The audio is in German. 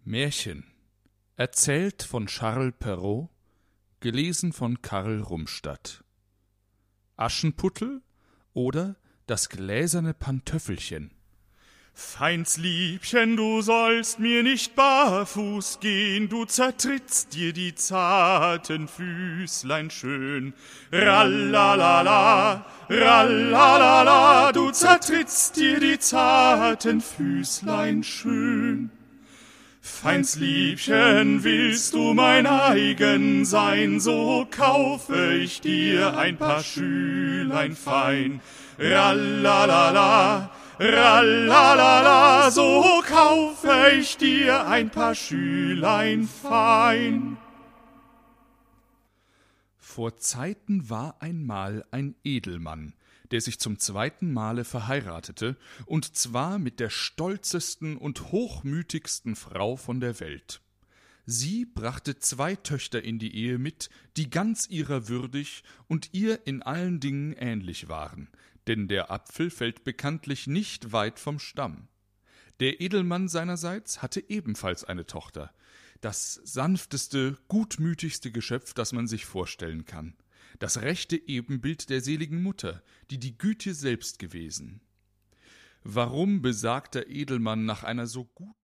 Märchen, erzählt von Charles Perrault, gelesen von Karl Rumstadt. Aschenputtel oder das gläserne Pantöffelchen. Feins Liebchen, du sollst mir nicht barfuß gehen, du zertrittst dir die zarten Füßlein schön. Rallalala, rallalala, du zertrittst dir die zarten Füßlein schön. Feins Liebchen, willst du mein eigen sein, so kaufe ich dir ein paar Schülein fein. Rallalala, rallalala, so kaufe ich dir ein paar Schülein fein. Vor Zeiten war einmal ein Edelmann, der sich zum 2. Male verheiratete, und zwar mit der stolzesten und hochmütigsten Frau von der Welt. Sie brachte 2 Töchter in die Ehe mit, die ganz ihrer würdig und ihr in allen Dingen ähnlich waren, denn der Apfel fällt bekanntlich nicht weit vom Stamm. Der Edelmann seinerseits hatte ebenfalls eine Tochter, das sanfteste, gutmütigste Geschöpf, das man sich vorstellen kann, das rechte Ebenbild der seligen Mutter, die Güte selbst gewesen. Warum besagter Edelmann nach einer so guten